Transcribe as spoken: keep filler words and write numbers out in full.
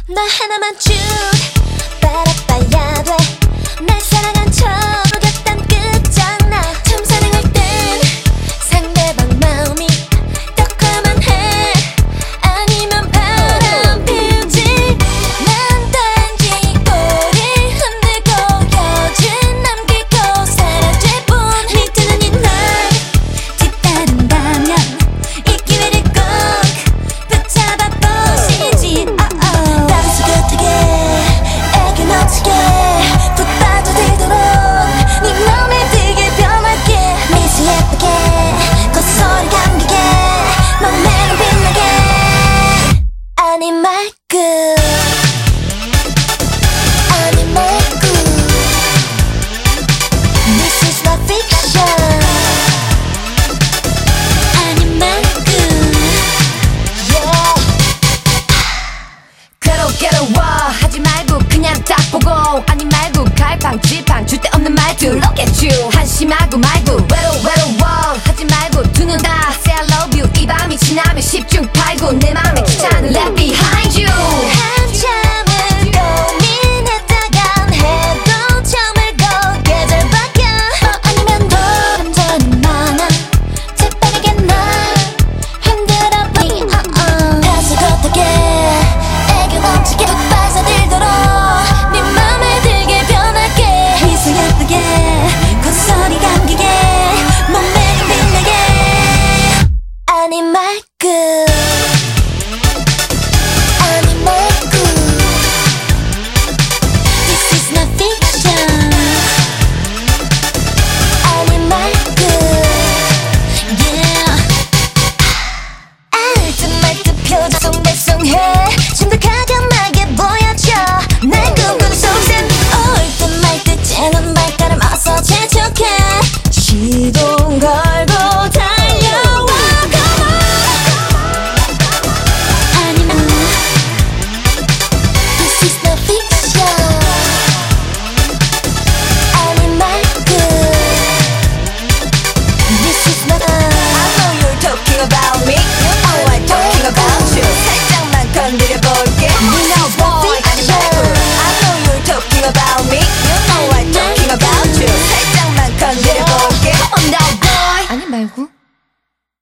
나 하나만 쭉 바라봐야 돼. 날 사랑한 척 모르겠단 끝장나. 처음 사랑할 땐 상대방 마음이 더 커야만 해. 아니면 바람 피우지. 난 단지 꼬리 흔들고 여진 남기고 사라질 뿐. 밑에는 이 날 뒤따른다면 이 기회를 꼭 붙잡아 보시지. 따뜻하게 애교 넘치게 푹 빠져들도록 네 맘에 들게 변할게. 미소 예쁘게 콧소리 감기게 맘에는 빛나게. 아니 말고 아니 말고 This is not fiction. 아니 말고 yeah. 괴로워 하지 말고 그냥 딱 보고. 아니 말고 갈팡 질팡 줄 데 없는 말투 Look at you. 한심하고 말고 외로워 외로워 하지 말고 두 눈 다 Say I love you. 이 밤이 지나면 십중 팔구 내 맘에 귀찮은 Left behind you. 한참을 고민했다간 해도 처음이고 계절 바뀌어. 어 아니면 너 감정이 많아 재빠르게 날 흔들어버리. 다시 걷게 애교 넘치게 푹 빠져들도록 네 맘에 들게 변할게. 미소 예쁘게 콧소리 감기게 몸매는 빛나게. 아니 말고 아니 말고 This is not fiction. 아니 말고 yeah. 알듯 말듯 표정 송달송해. 좀 더 과감하게 보여줘 날 꿈꾸는 속셈. 올 듯 말 듯 쟤는 발걸음 어서 재촉해. 시동 걸고 달려와 come on. 아니면 This is not fiction. 아니 말고 This is not I know you're talking about me.